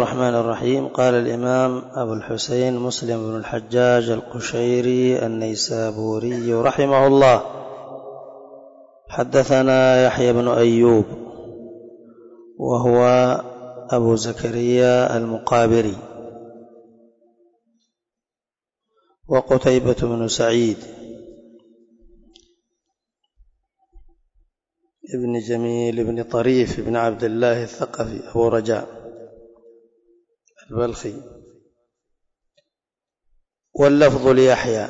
الرحمن الرحيم. قال الإمام أبو الحسين مسلم بن الحجاج القشيري النيسابوري رحمه الله: حدثنا يحيى بن أيوب وهو أبو زكريا المقابري، وقتيبة بن سعيد ابن جميل بن طريف بن عبد الله الثقفي أبو رجاء البلخي. واللفظ ليحيى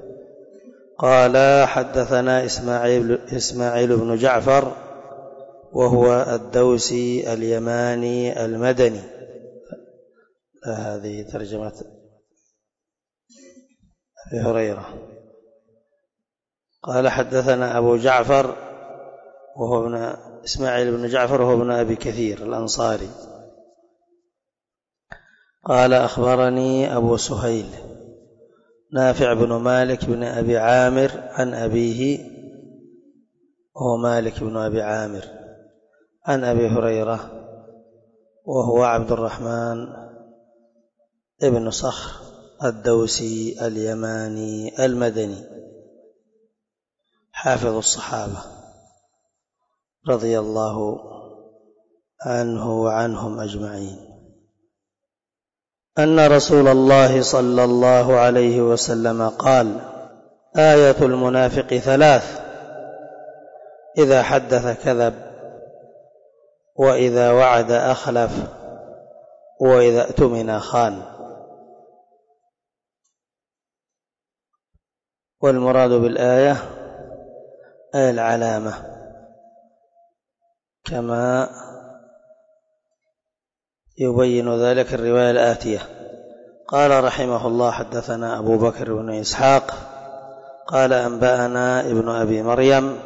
قال: حدثنا إسماعيل بن جعفر وهو الدوسي اليماني المدني. هذه ترجمة أبي هريرة. قال: حدثنا أبو جعفر وهو إسماعيل بن جعفر وهو ابن أبي كثير الأنصاري. قال: أخبرني أبو سهيل نافع بن مالك بن أبي عامر عن أبيه وهو مالك بن أبي عامر عن أبي هريرة وهو عبد الرحمن ابن صخر الدوسي اليماني المدني حافظ الصحابة رضي الله عنه وعنهم أجمعين، أن رسول الله صلى الله عليه وسلم قال: آية المنافق 3: إذا حدث كذب، وإذا وعد أخلف، وإذا اؤتمن خان. والمراد بالآية أي العلامة، كما يبين ذلك الرواية الآتية. قال رحمه الله: حدثنا أبو بكر بن إسحاق قال: أنبأنا ابن أبي مريم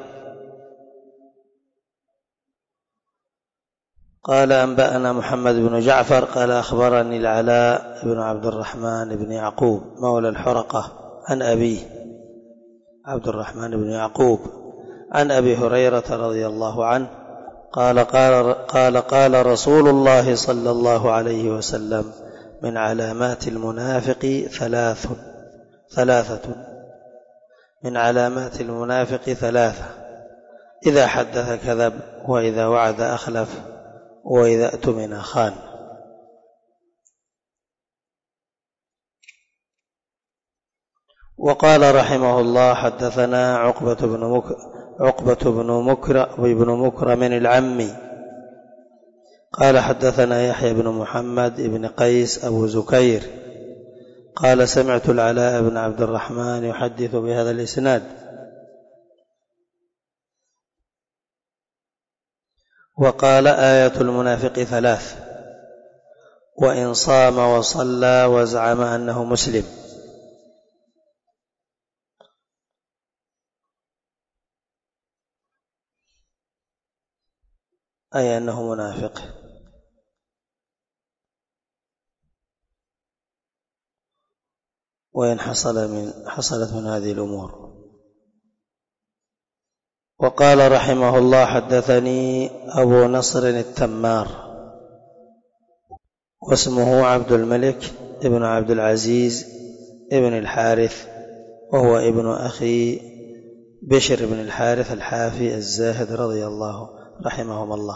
قال: أنبأنا محمد بن جعفر قال: أخبرني العلاء بن عبد الرحمن بن يعقوب مولى الحرقة عن أبيه عبد الرحمن بن يعقوب عن أبي هريرة رضي الله عنه قال رسول الله صلى الله عليه وسلم: من علامات المنافق ثلاثة من علامات المنافق 3: إذا حدث كذب، وإذا وعد أخلف، وإذا اؤتمن خان. وقال رحمه الله: حدثنا عقبة بن مكرم العمي قال: حدثنا يحيى بن محمد بن قيس أبو زكير قال: سمعت العلاء بن عبد الرحمن يحدث بهذا الإسناد. وقال: آية المنافق 3: وإن صام وصلى وزعم أنه مسلم. أي أنه منافق. وإن حصلت من هذه الأمور. وقال رحمه الله: حدثني أبو نصر التمار واسمه عبد الملك ابن عبد العزيز ابن الحارث، وهو ابن أخي بشر بن الحارث الحافي الزاهد رضي الله رحمهم الله.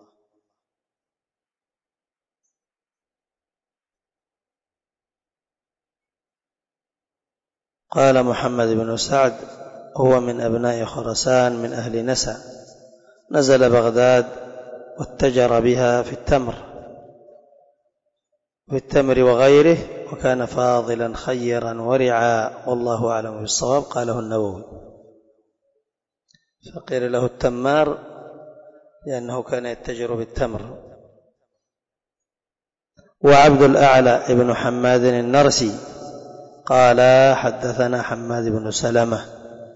قال محمد بن سعد: هو من أبناء خراسان من أهل نسا، نزل بغداد واتجر بها في التمر وغيره، وكان فاضلا خيرا ورعا، والله أعلم بالصواب. قاله النووي. فقيل له التمار لأنه كان يتجر بالتمر. وعبد الأعلى ابن حماد النرسي قال: حدثنا حماد بن سلمة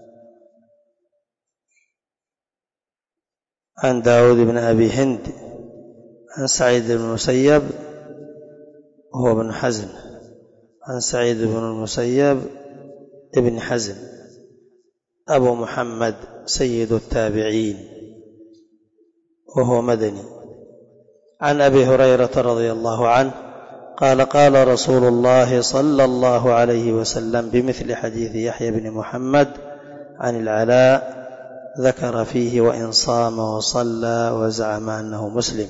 عن داود بن أبي هند عن سعيد بن المسيب وهو ابن حزن عن سعيد بن المسيب ابن حزن أبو محمد سيد التابعين وهو مدني، عن أبي هريرة رضي الله عنه قال قال رسول الله صلى الله عليه وسلم بمثل حديث يحيى بن محمد عن العلاء، ذكر فيه وإن صام وصلى وزعم أنه مسلم.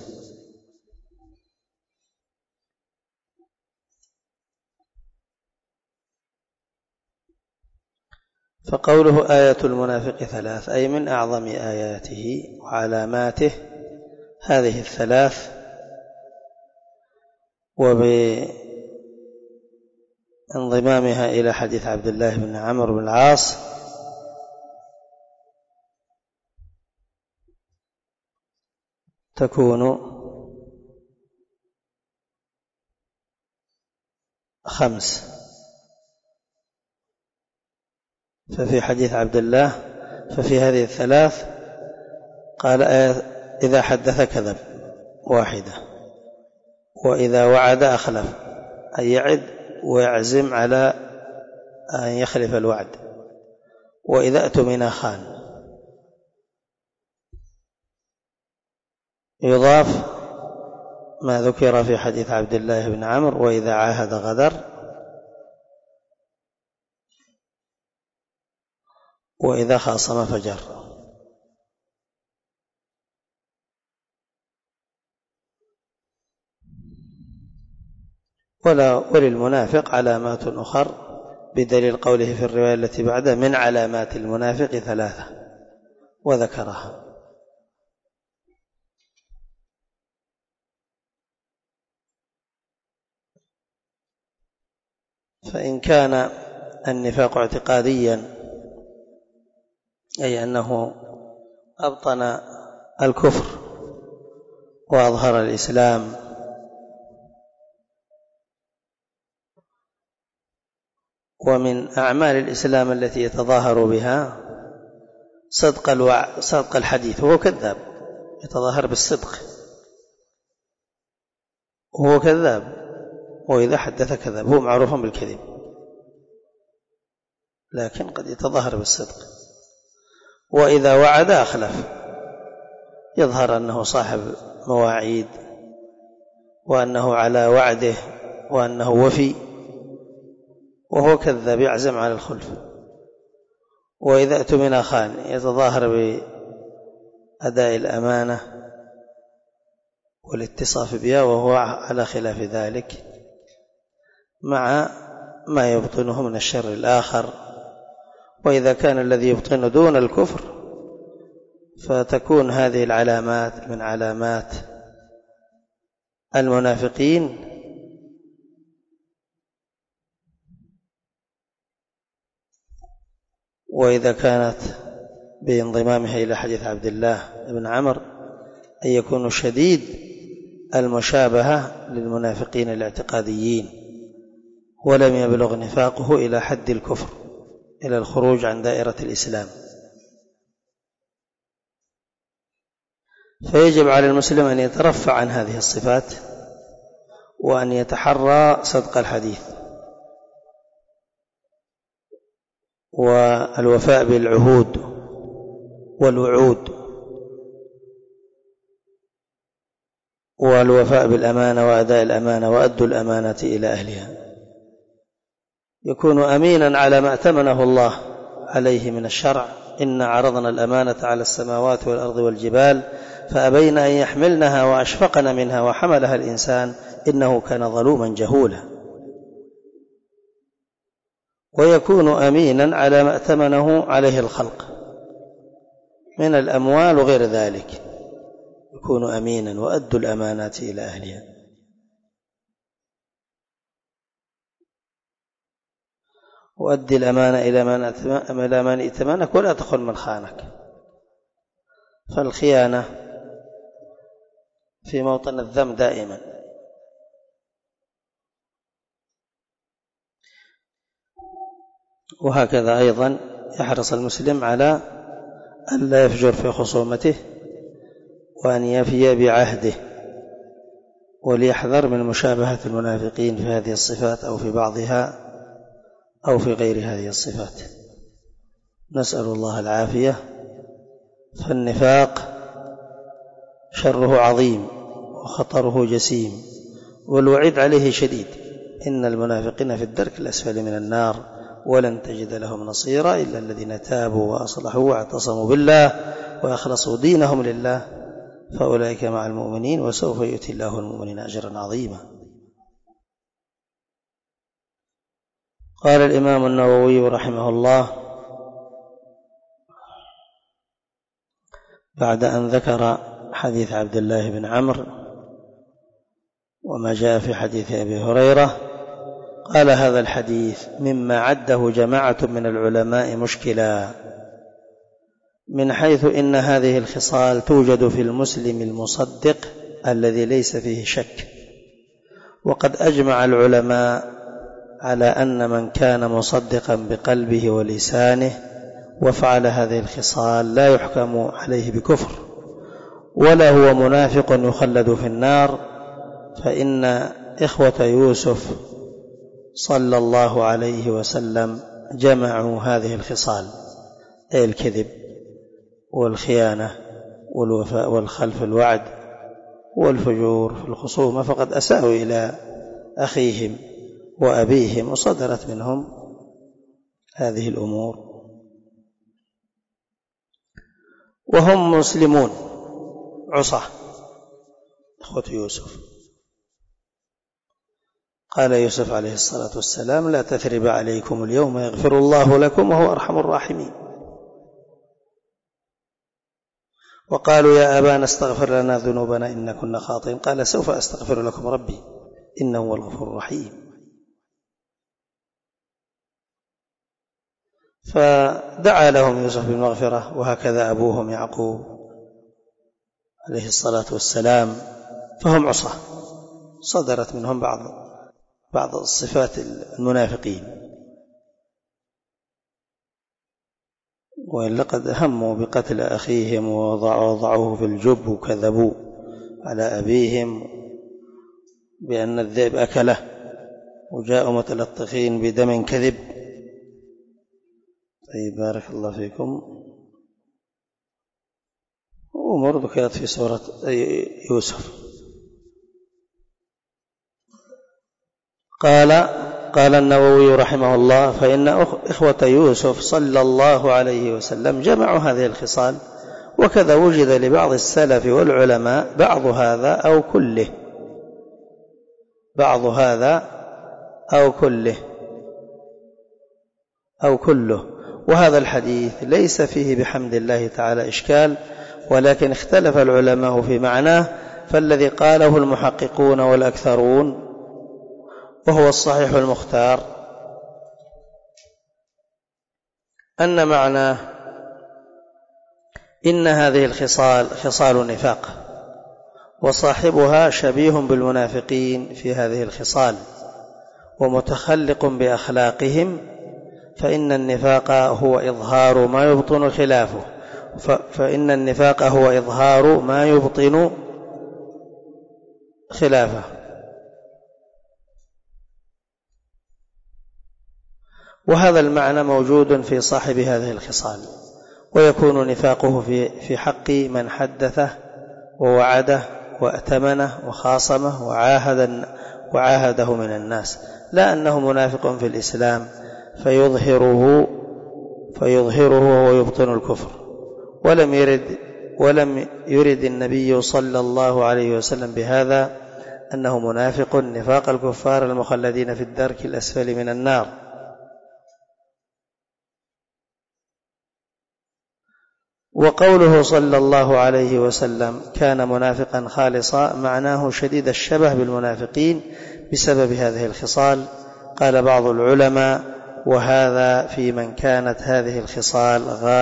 فقوله آية المنافق 3 أي من أعظم آياته وعلاماته هذه 3، وبانضمامها إلى حديث عبد الله بن عمرو بن العاص تكون 5. ففي حديث عبد الله ففي هذه 3 قال إذا حدث كذب 1، وإذا وعد أخلف أن يعد ويعزم على أن يخلف الوعد، وإذا اؤتمن خان. يضاف ما ذكر في حديث عبد الله بن عمرو وإذا عاهد غدر، وإذا خاصم فجر. وللمنافق علامات أخر بدليل قوله في الرواية التي بعدها من علامات المنافق 3 وذكرها. فإن كان النفاق اعتقاديا أي أنه أبطن الكفر وأظهر الإسلام، ومن أعمال الإسلام التي يتظاهر بها صدق الحديث، وهو كذاب يتظاهر بالصدق وهو كذاب، وإذا حدث كذب، هو معروف بالكذب لكن قد يتظاهر بالصدق. وإذا وعد أخلف، يظهر أنه صاحب مواعيد وأنه على وعده وأنه وفي، وهو كذاب يعزم على الخلف. وإذا اؤتمن خان، يتظاهر بأداء الأمانة والاتصاف بها وهو على خلاف ذلك، مع ما يبطنه من الشر الآخر. وإذا كان الذي يبطن دون الكفر فتكون هذه العلامات من علامات المنافقين. وإذا كانت بانضمامها إلى حديث عبد الله بن عمرو أن يكون شديد المشابهة للمنافقين الاعتقاديين، ولم يبلغ نفاقه إلى حد الكفر، إلى الخروج عن دائرة الإسلام. فيجب على المسلم أن يترفع عن هذه الصفات، وأن يتحرى صدق الحديث والوفاء بالعهود والوعود، والوفاء بالأمانة وأداء الأمانة وأدوا الأمانة إلى أهلها. يكون أمينا على ما أتمنه الله عليه من الشرع. إن عرضنا الأمانة على السماوات والأرض والجبال فأبين أن يحملنها وأشفقن منها وحملها الإنسان إنه كان ظلوما جهولا. ويكون أمينا على ما أتمنه عليه الخلق من الأموال وغير ذلك، يكون أمينا وأدوا الأمانات إلى أهلها. وأدي الأمانة إلى من ائتمنك ولا تخن من خانك. فالخيانة في موطن الذم دائما. وهكذا أيضا يحرص المسلم على أن لا يفجر في خصومته، وأن يفي بعهده، وليحذر من مشابهة المنافقين في هذه الصفات أو في بعضها أو في غير هذه الصفات. نسأل الله العافية. فالنفاق شره عظيم وخطره جسيم، والوعيد عليه شديد: إن المنافقين في الدرك الأسفل من النار ولن تجد لهم نصيرا إلا الذين تابوا وأصلحوا واعتصموا بالله وأخلصوا دينهم لله فأولئك مع المؤمنين وسوف يؤتي الله المؤمنين أجرا عظيما. قال الإمام النووي رحمه الله بعد أن ذكر حديث عبد الله بن عمرو وما جاء في حديث أبي هريرة، قال: هذا الحديث مما عده جماعة من العلماء مشكلا، من حيث إن هذه الخصال توجد في المسلم المصدق الذي ليس فيه شك، وقد أجمع العلماء على أن من كان مصدقا بقلبه ولسانه وفعل هذه الخصال لا يحكم عليه بكفر، ولا هو منافق يخلد في النار، فإن إخوة يوسف صلى الله عليه وسلم جمعوا هذه الخصال، أي الكذب والخيانة والوفاء والخلف الوعد والفجور في الخصومة، فقد أساءوا إلى أخيهم وأبيهم وصدرت منهم هذه الأمور وهم مسلمون عصاة إخوة يوسف. قال يوسف عليه الصلاة والسلام: لا تثريب عليكم اليوم يغفر الله لكم وهو أرحم الراحمين. وقالوا: يا أبانا استغفر لنا ذنوبنا إنا كنا خاطئين. قال: سوف أستغفر لكم ربي إنه هو الغفور الرحيم. فدعا لهم يوسف بالمغفرة، وهكذا أبوهم يعقوب عليه الصلاة والسلام، فهم عصاة صدرت منهم بعض الصفات المنافقين، وإن لقد هموا بقتل أخيهم ووضعوه في الجب وكذبوا على أبيهم بأن الذئب أكله وجاءوا متلطخين بدم كذب. طيب، بارك الله فيكم. أمور ذكرت في سورة يوسف. قال النووي رحمه الله: فإن إخوة يوسف صلى الله عليه وسلم جمعوا هذه الخصال، وكذا وجد لبعض السلف والعلماء بعض هذا أو كله، وهذا الحديث ليس فيه بحمد الله تعالى إشكال، ولكن اختلف العلماء في معناه، فالذي قاله المحققون والأكثرون وهو الصحيح المختار أن معناه إن هذه الخصال خصال نفاق، وصاحبها شبيه بالمنافقين في هذه الخصال ومتخلق بأخلاقهم، فإن النفاق هو إظهار ما يبطن خلافه، وهذا المعنى موجود في صاحب هذه الخصال، ويكون نفاقه في حق من حدثه ووعده وأتمنه وخاصمه وعاهده من الناس، لا أنه منافق في الإسلام فيظهره وهو يبطن الكفر. ولم يرد النبي صلى الله عليه وسلم بهذا أنه منافق نفاق الكفار المخلدين في الدرك الأسفل من النار. وقوله صلى الله عليه وسلم كان منافقا خالصا معناه شديد الشبه بالمنافقين بسبب هذه الخصال. قال بعض العلماء: وهذا في من كانت هذه الخصال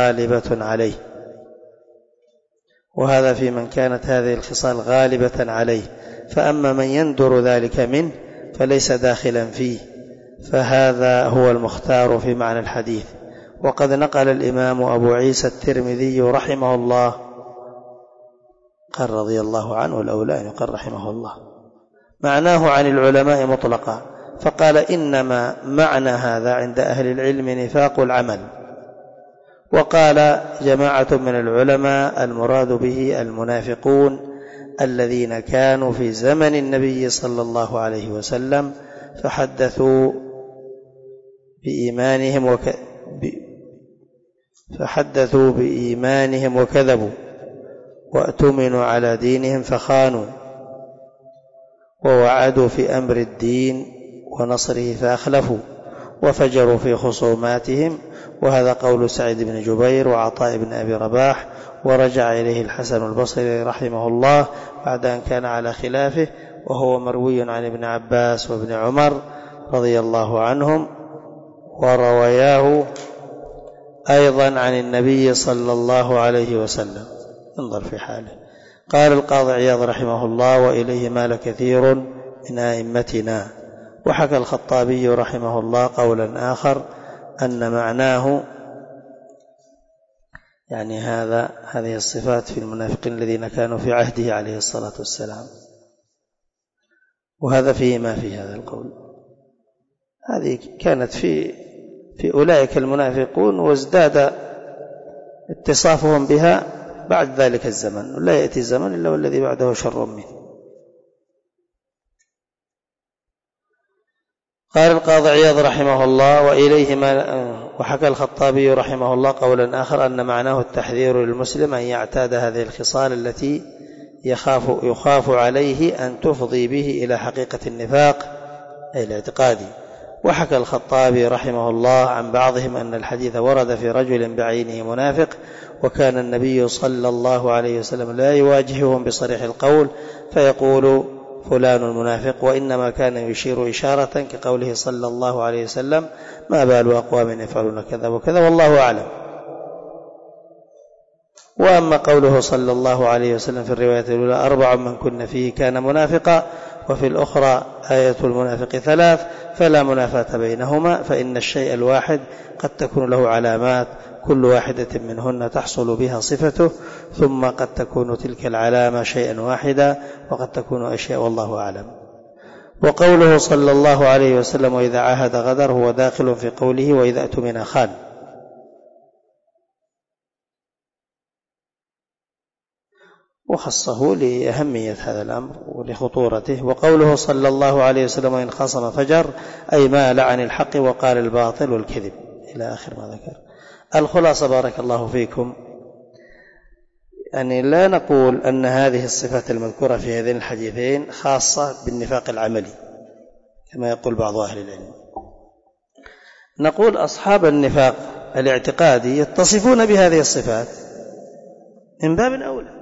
غالبة عليه، فأما من يندر ذلك منه فليس داخلا فيه، فهذا هو المختار في معنى الحديث. وقد نقل الإمام أبو عيسى الترمذي رحمه الله، قال رضي الله عنه، الأولى أن يقال رحمه الله، معناه عن العلماء مطلقا، فقال: إنما معنى هذا عند أهل العلم نفاق العمل. وقال جماعة من العلماء: المراد به المنافقون الذين كانوا في زمن النبي صلى الله عليه وسلم فحدثوا بإيمانهم وكذبوا، وأتمنوا على دينهم فخانوا، ووعدوا في أمر الدين ونصره فأخلفوا، وفجروا في خصوماتهم. وهذا قول سعيد بن جبير وعطاء بن أبي رباح، ورجع إليه الحسن البصري رحمه الله بعد أن كان على خلافه، وهو مروي عن ابن عباس وابن عمر رضي الله عنهم، ورواياه أيضا عن النبي صلى الله عليه وسلم. انظر في حاله. قال القاضي عياض رحمه الله: وإليه مال كثير من أئمتنا. وحكى الخطابي رحمه الله قولا آخر أن معناه يعني هذه الصفات في المنافقين الذين كانوا في عهده عليه الصلاة والسلام، وهذا فيه ما في هذا القول. هذه كانت في أولئك المنافقون، وازداد اتصافهم بها بعد ذلك الزمن، لا يأتي الزمن إلا والذي بعده شر منه. قال القاضي عياض رحمه الله: وحكى الخطابي رحمه الله قولا آخر أن معناه التحذير للمسلم أن يعتاد هذه الخصال التي يخاف عليه أن تفضي به إلى حقيقة النفاق أي الاعتقادي. وحكى الخطابي رحمه الله عن بعضهم أن الحديث ورد في رجل بعينه منافق، وكان النبي صلى الله عليه وسلم لا يواجههم بصريح القول فيقول فلان المنافق، وإنما كان يشير إشارة كقوله صلى الله عليه وسلم: ما بال أقوام يفعلون كذا وكذا والله أعلم. وأما قوله صلى الله عليه وسلم في الرواية الأولى: 4 من كن فيه كان منافقا، وفي الأخرى آية المنافق 3، فلا منافاة بينهما، فإن الشيء الواحد قد تكون له علامات كل واحدة منهن تحصل بها صفته، ثم قد تكون تلك العلامة شيئا واحدا، وقد تكون أشياء والله أعلم. وقوله صلى الله عليه وسلم: وإذا عاهد غدر، هو داخل في قوله: وإذا اؤتمن خان. وخصه لأهمية هذا الأمر ولخطورته. وقوله صلى الله عليه وسلم: وإن خاصم فجر، أي مال عن الحق وقال الباطل والكذب، إلى آخر ما ذكر. الخلاصة بارك الله فيكم، يعني لا نقول أن هذه الصفات المذكورة في هذين الحديثين خاصة بالنفاق العملي كما يقول بعض أهل العلم. نقول أصحاب النفاق الاعتقادي يتصفون بهذه الصفات من باب أولى،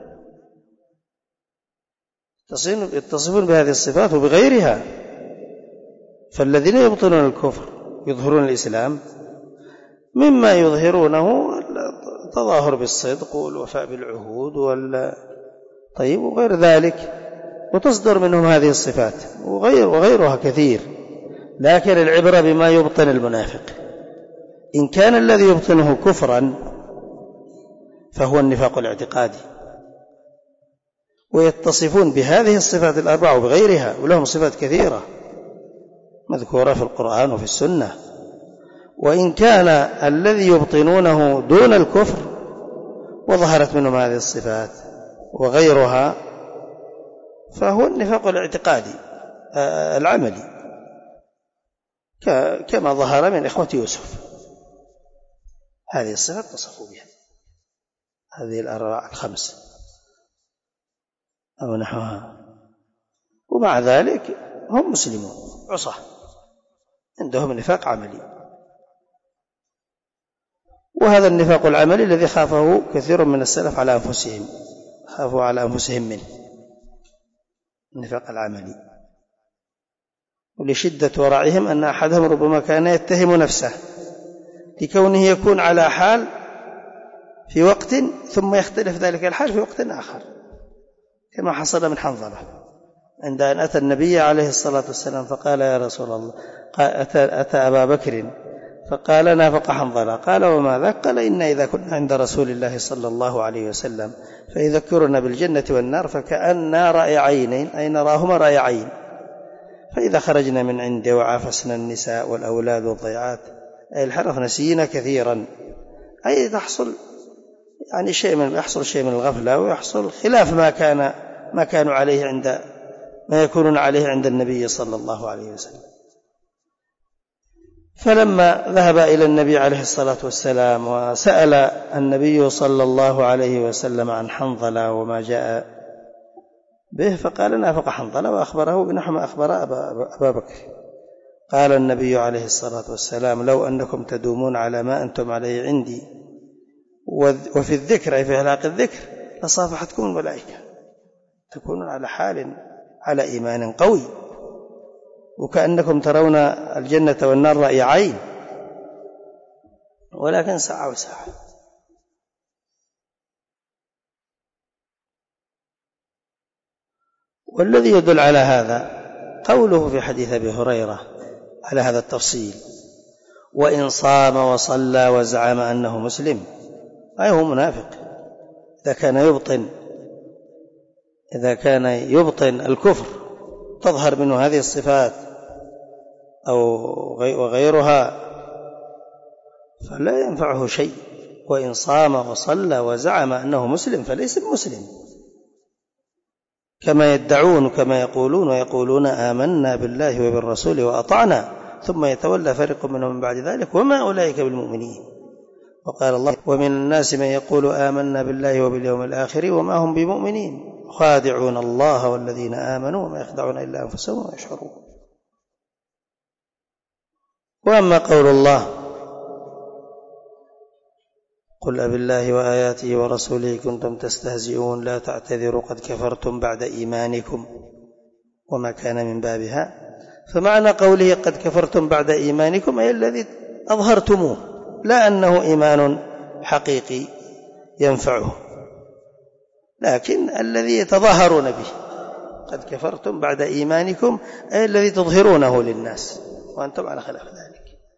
يتصفون بهذه الصفات وبغيرها. فالذين يبطنون الكفر يظهرون الإسلام مما يظهرونه التظاهر بالصدق والوفاء بالعهود وغير ذلك، وتصدر منهم هذه الصفات وغيرها كثير. لكن العبرة بما يبطن المنافق. إن كان الذي يبطنه كفرا فهو النفاق الاعتقادي، ويتصفون بهذه الصفات الأربعة وبغيرها، ولهم صفات كثيرة مذكورة في القرآن وفي السنة. وإن كان الذي يبطنونه دون الكفر وظهرت منهم هذه الصفات وغيرها فهو النفاق الاعتقادي العملي، كما ظهر من إخوة يوسف. هذه الصفات تصفوا بها، هذه الأربعة الخمس أو نحوها، ومع ذلك هم مسلمون عصاة عندهم نفاق عملي. وهذا النفاق العملي الذي خافه كثير من السلف على أنفسهم، خافوا على أنفسهم منه النفاق العملي، ولشدة ورعهم أن أحدهم ربما كان يتهم نفسه لكونه يكون على حال في وقت ثم يختلف ذلك الحال في وقت آخر، كما حصل من حنظلة عند أن أتى النبي عليه الصلاة والسلام فقال: يا رسول الله، أتى أبا بكر فقال: نافق حنظلة. قال: وما ذاك؟ قال: إن إذا كنا عند رسول الله صلى الله عليه وسلم فيذكرنا بالجنة والنار فكأننا رأي عينين، أي نراهما رأي عين، فإذا خرجنا من عنده وعافسنا النساء والأولاد والضيعات، أي الحرف نسينا كثيرا، أي يحصل شيء من الغفلة، ويحصل خلاف ما كان ما يكونون عليه عند النبي صلى الله عليه وسلم. فلما ذهب إلى النبي عليه الصلاة والسلام وسأل النبي صلى الله عليه وسلم عن حنظلة وما جاء به، فقال نافق حنظلة وأخبره بنحو ما أخبر أبا بكر. قال النبي عليه الصلاة والسلام: لو أنكم تدومون على ما أنتم عليه عندي وفي الذكر، أي في إحلاق الذكر، لصافحتكم الملائكة. تكونون على إيمان قوي، وكأنكم ترون الجنة والنار رأي عين، ولكن ساعة وساعة. والذي يدل على هذا قوله في حديث أبي هريرة على هذا التفصيل: وإن صام وصلى وزعم أنه مسلم، أي هو منافق. إذا كان يبطن الكفر تظهر منه هذه الصفات وغيرها، فلا ينفعه شيء. وإن صام وصلى وزعم أنه مسلم فليس بمسلم، كما يدعون كما يقولون آمنا بالله وبالرسول وأطعنا ثم يتولى فريق منهم من بعد ذلك وما أولئك بالمؤمنين. وقال الله: ومن الناس من يقول آمنا بالله وباليوم الآخر وما هم بمؤمنين خادعون الله والذين آمنوا وما يخدعون إلا أنفسهم وما يشعرون. وأما قول الله: قل أبالله وآياته ورسوله كنتم تستهزئون لا تعتذروا قد كفرتم بعد إيمانكم، وما كان من بابها، فمعنى قوله قد كفرتم بعد إيمانكم أي الذي أظهرتموه، لا أنه إيمان حقيقي ينفعه، لكن الذي يتظاهرون به. قد كفرتم بعد إيمانكم أي الذي تظهرونه للناس وأنتم على خلاف ذلك.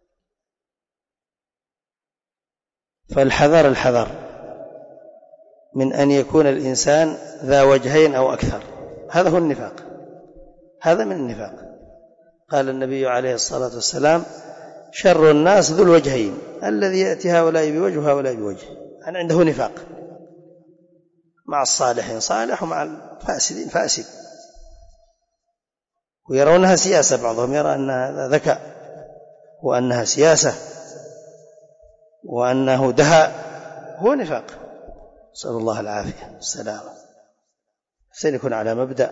فالحذر من أن يكون الإنسان ذا وجهين أو أكثر، هذا هو النفاق، هذا من النفاق. قال النبي عليه الصلاة والسلام: شر الناس ذو الوجهين، الذي يأتي هؤلاء بوجه وهؤلاء بوجه، أن عنده نفاق، مع الصالحين صالح ومع الفاسدين فاسد، ويرونها سياسة. بعضهم يرى أنها ذكاء وأنها سياسة وأنه دهاء، هو نفاق. نسأل الله العافية والسلامة. سيكون على مبدأ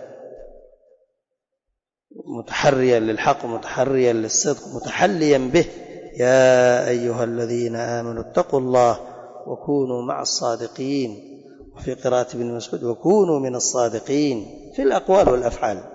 متحريا للحق متحريا للصدق متحليا به: يا أيها الذين آمنوا اتقوا الله وكونوا مع الصادقين. وفي قراءة ابن مسعود: وكونوا من الصادقين في الأقوال والأفعال.